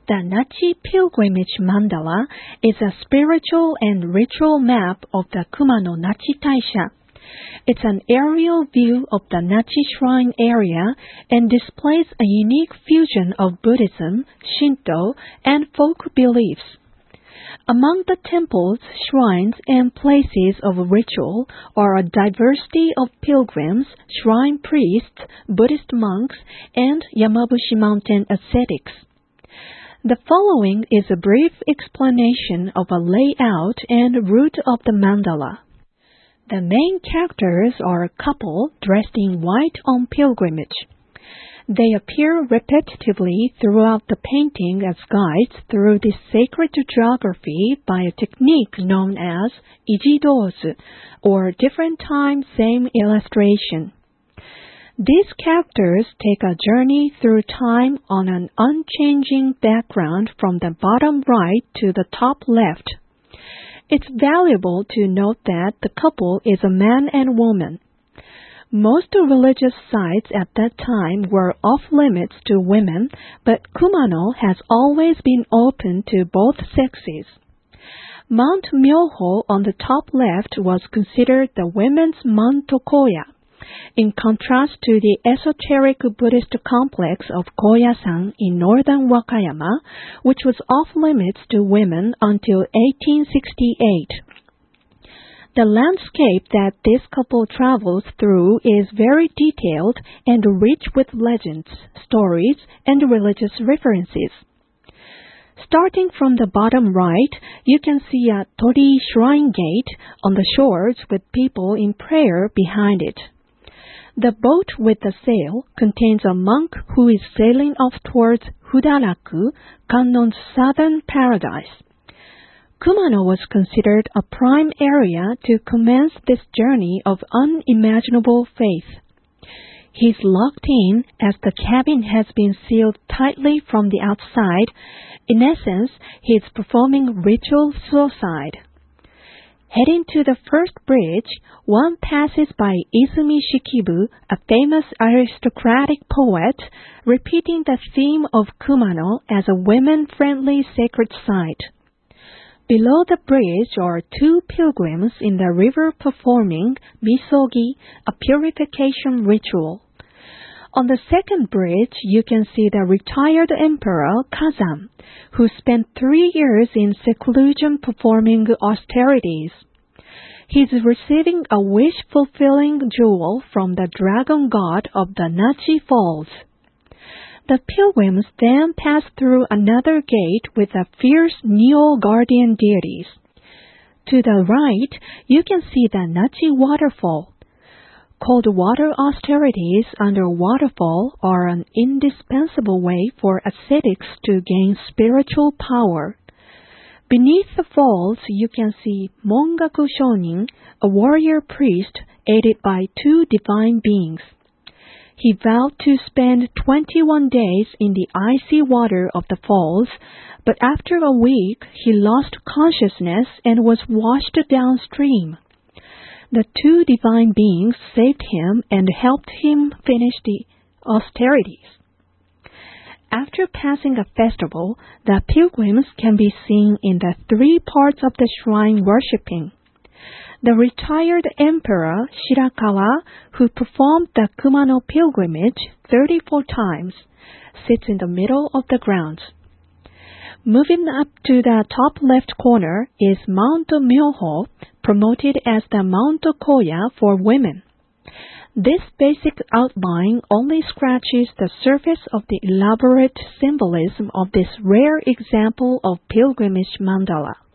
The Nachi Pilgrimage Mandala is a spiritual and ritual map of the Kumano Nachi Taisha. It's an aerial view of the Nachi shrine area and displays a unique fusion of Buddhism, Shinto, and folk beliefs. Among the temples, shrines, and places of ritual are a diversity of pilgrims, shrine priests, Buddhist monks, and Yamabushi Mountain ascetics. The following is a brief explanation of a layout and route of the mandala. The main characters are a couple dressed in white on pilgrimage. They appear repetitively throughout the painting as guides through this sacred geography by a technique known as ijidozu, or different time, same illustration. These characters take a journey through time on an unchanging background from the bottom right to the top left. It's valuable to note that the couple is a man and woman. Most religious sites at that time were off-limits to women, but Kumano has always been open to both sexes. Mount Myoho on the top left was considered the women's Mount Tokoya, in contrast to the esoteric Buddhist complex of Koyasan in northern Wakayama, which was off-limits to women until 1868. The landscape that this couple travels through is very detailed and rich with legends, stories, and religious references. Starting from the bottom right, you can see a Tori shrine gate on the shores with people in prayer behind it. The boat with the sail contains a monk who is sailing off towards Hudaraku, Kannon's southern paradise. Kumano was considered a prime area to commence this journey of unimaginable faith. He's locked in as the cabin has been sealed tightly from the outside. In essence, he's performing ritual suicide. Heading to the first bridge, one passes by Izumi Shikibu, a famous aristocratic poet, repeating the theme of Kumano as a women-friendly sacred site. Below the bridge are two pilgrims in the river performing misogi, a purification ritual. On the second bridge, you can see the retired emperor Kazan, who spent 3 years in seclusion performing austerities. He's receiving a wish-fulfilling jewel from the dragon god of the Nachi Falls. The pilgrims then pass through another gate with the fierce neo-guardian deities. To the right, you can see the Nachi waterfall. Cold water austerities under waterfall are an indispensable way for ascetics to gain spiritual power. Beneath the falls, you can see Mongaku Shonin, a warrior priest aided by 2 divine beings. He vowed to spend 21 days in the icy water of the falls, but after a week he lost consciousness and was washed downstream. The 2 divine beings saved him and helped him finish the austerities. After passing a festival, the pilgrims can be seen in the 3 parts of the shrine worshipping. The retired emperor Shirakawa, who performed the Kumano pilgrimage 34 times, sits in the middle of the grounds. Moving up to the top left corner is Mount Myoho, promoted as the Mount Koya for women. This basic outline only scratches the surface of the elaborate symbolism of this rare example of pilgrimage mandala.